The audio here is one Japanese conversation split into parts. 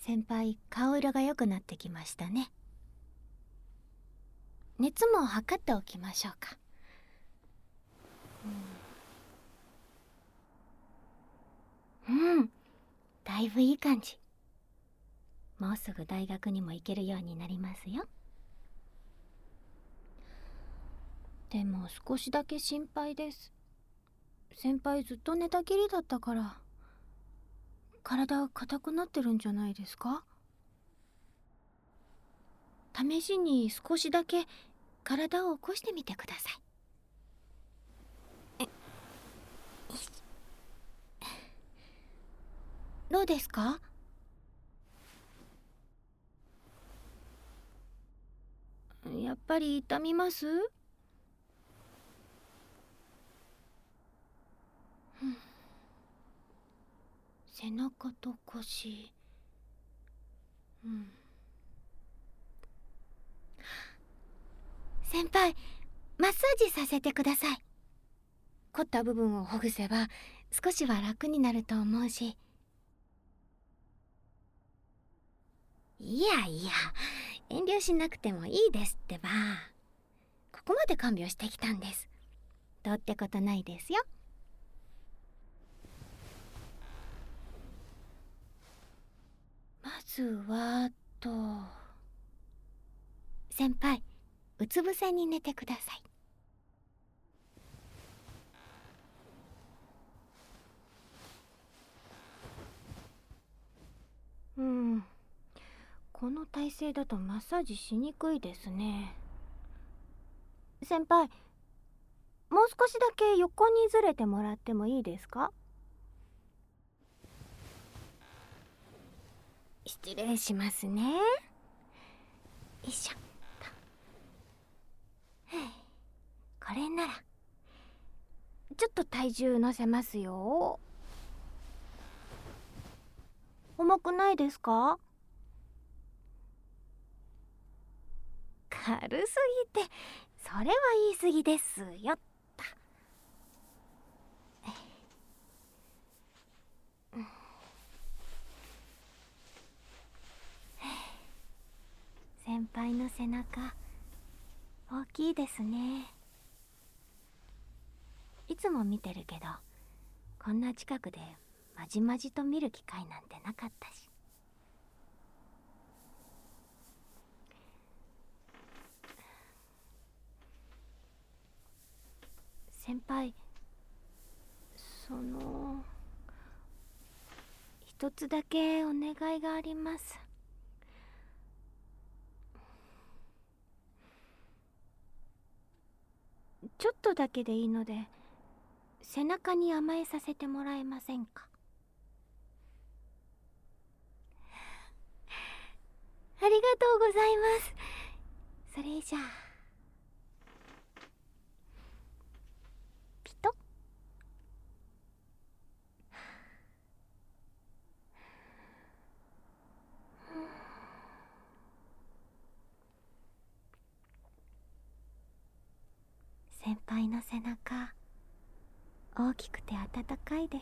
先輩、顔色が良くなってきましたね。熱も測っておきましょうか。だいぶいい感じ。もうすぐ大学にも行けるようになりますよ。でも少しだけ心配です。先輩ずっと寝たきりだったから体硬くなってるんじゃないですか？試しに少しだけ体を起こしてみてください。どうですか？やっぱり痛みます？背中と腰。先輩、マッサージさせてください。凝った部分をほぐせば少しは楽になると思うし。いやいや、遠慮しなくてもいいですってば。ここまで看病してきたんです。どうってことないですよ。まずは先輩、うつ伏せに寝てください。この体勢だとマッサージしにくいですね。先輩、もう少しだけ横にずれてもらってもいいですか？失礼しますね。よいしょ。これならちょっと体重乗せますよ。重くないですか？軽すぎて、それは言い過ぎですよ。先輩の背中大きいですね。いつも見てるけど、こんな近くでまじまじと見る機会なんてなかったし。先輩、一つだけお願いがあります。ちょっとだけでいいので背中に甘えさせてもらえませんか？ありがとうございます。それじゃあ、ピトッ。先輩の背中大きくて暖かいです。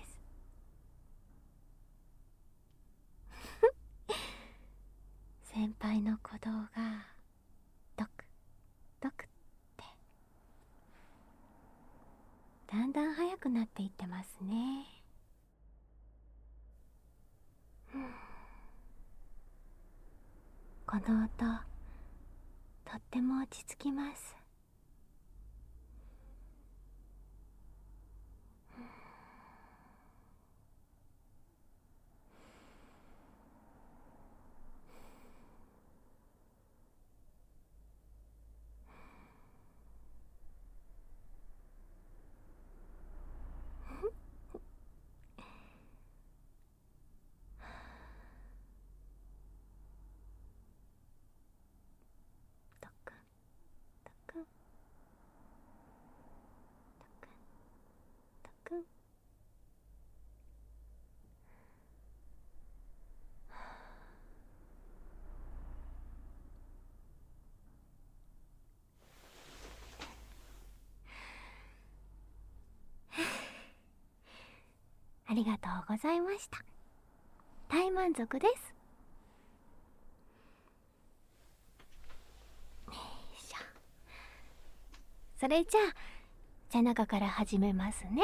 先輩の鼓動がドクドクってだんだん速くなっていってますね。この音とっても落ち着きます。ドクドクドクドク。ありがとうございました。大満足です。 それじゃあ背中から始めますね。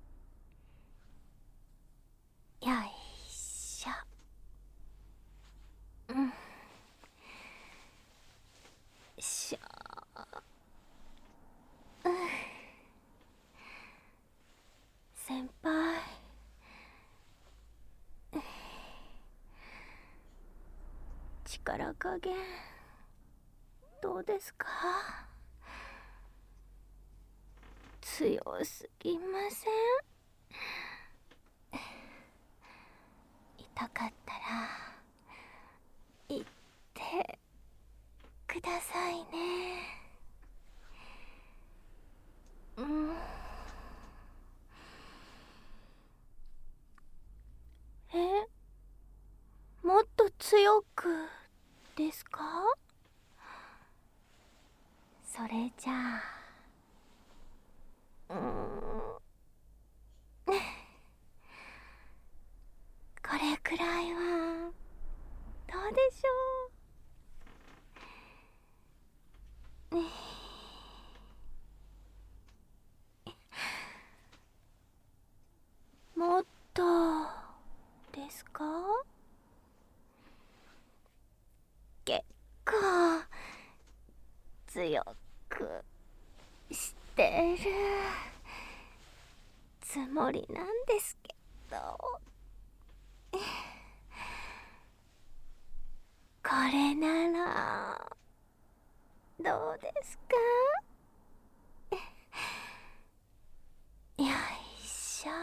よいしょ。しょ。先輩、力加減どうですか？強すぎません？痛かったら言ってくださいね。もっと強くですか？それじゃあこれくらいはどうでしょう？もっとですか？結構強くしてるつもりなんですけど、これならどうですか？よいしょ。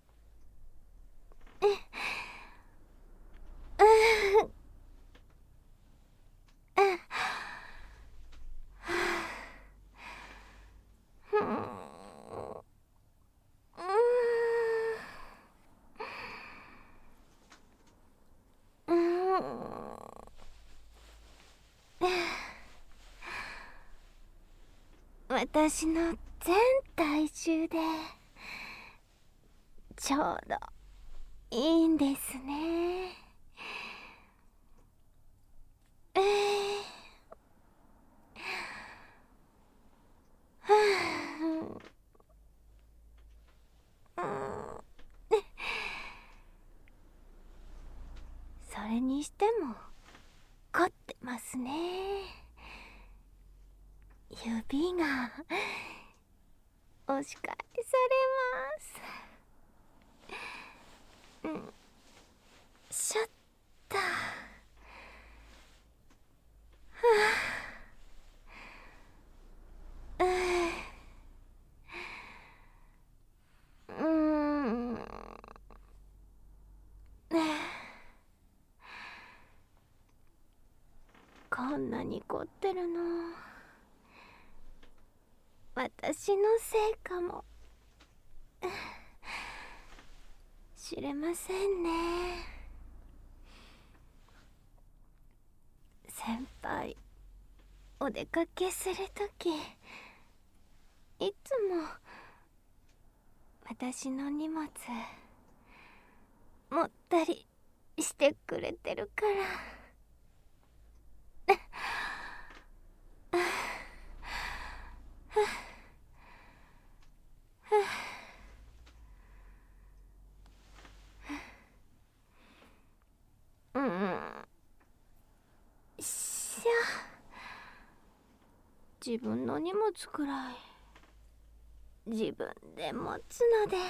私の全体重でちょうどいいんですね。それにしても凝ってますね。指が押し返されます。しょっと。こんなに凝ってるの私のせいかもしれませんね。先輩、お出かけするときいつも私の荷物持ったりしてくれてるからしゃ。自分の荷物くらい自分で持つので、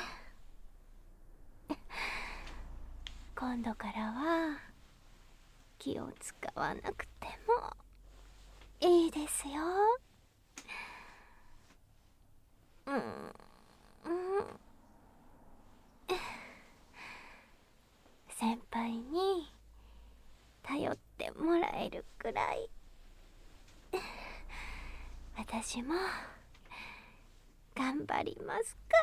今度からは気を使わなくてもいいですよ。先輩に頼ってもらえるくらい私も頑張りますから。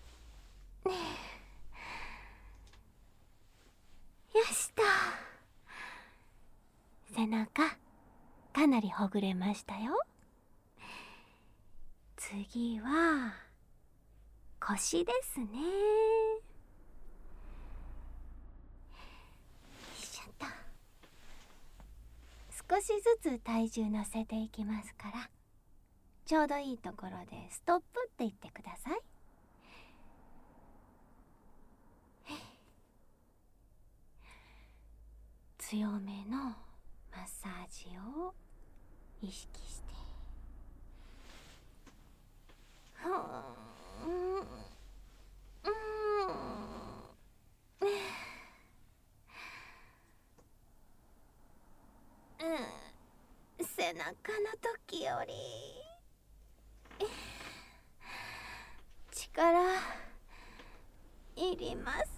よしと。 なりほぐれましたよ。次は腰ですね。よいしょっと。少しずつ体重乗せていきますから、ちょうどいいところでストップって言ってください。強めのマッサージを意識して、背中の時より力いりますね。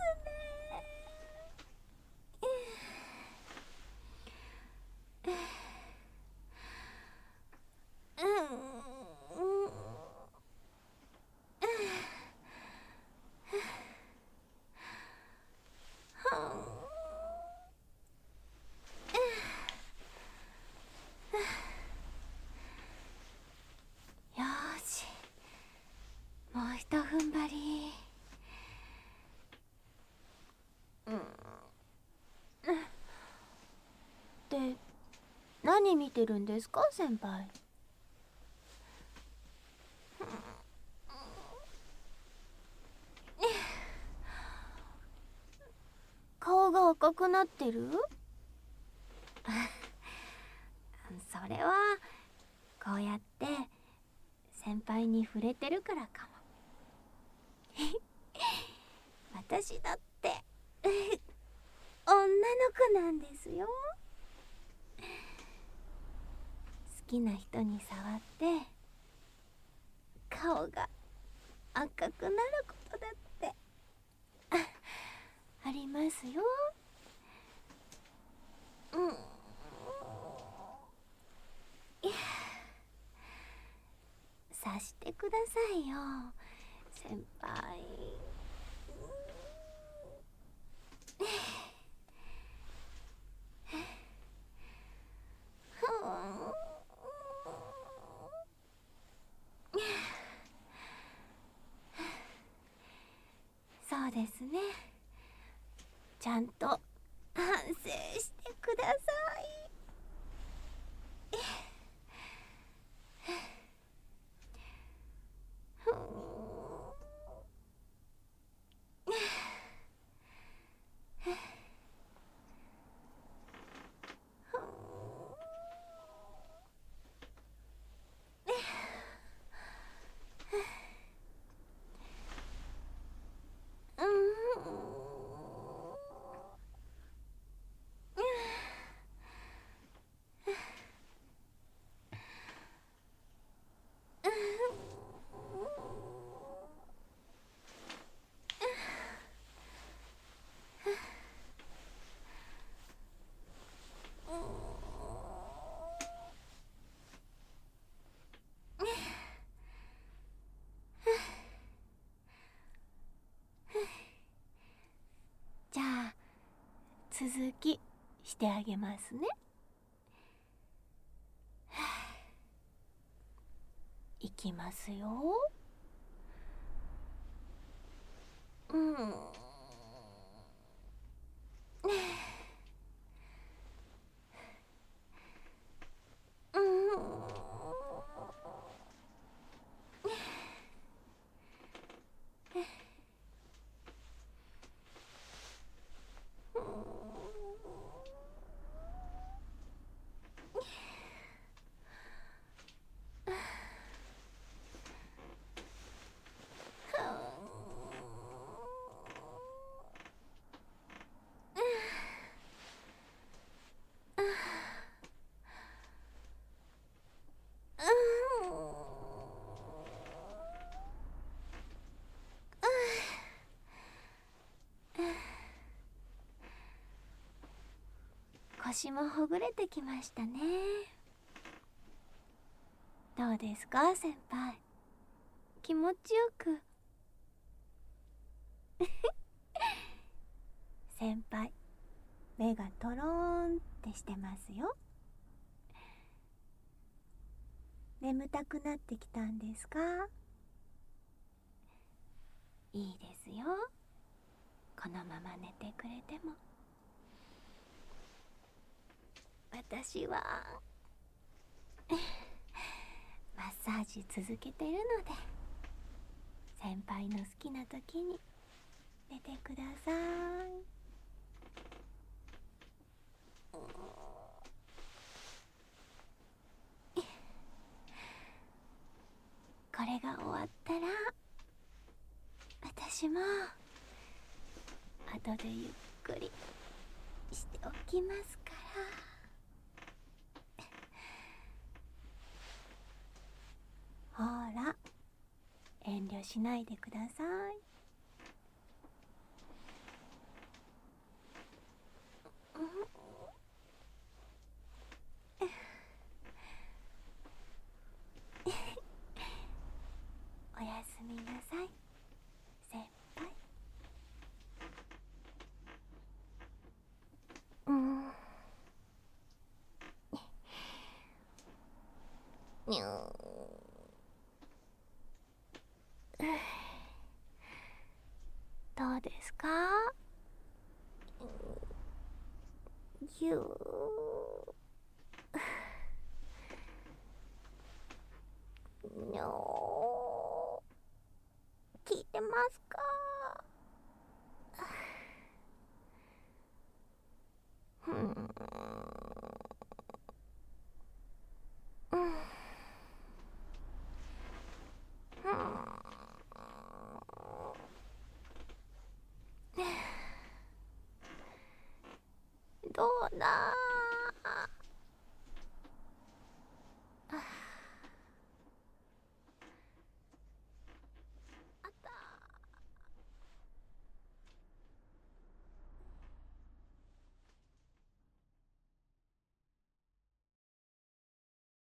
よし、もうひと踏ん張り。 で、何見てるんですか、先輩。顔が赤くなってる？ それはこうやって先輩に触れてるからかも。私だって女の子なんですよ。好きな人に触って顔が赤くなることだってありますよ。察してくださいよ、先輩。そうですね。ちゃんと反省してください。じゃあ続きしてあげますね。いきますよ。腰もほぐれてきましたね。どうですか、先輩。気持ちよく先輩、目がトローンってしてますよ。 眠たくなってきたんですか？いいですよ、このまま寝てくれても。私はマッサージ続けてるので、先輩の好きな時に寝てください。これが終わったら私も後でゆっくりしておきますから。ほら、遠慮しないでください。おやすみなさい、先輩。にゅどうですか？ぎゅにょ聞いてますか？どうだ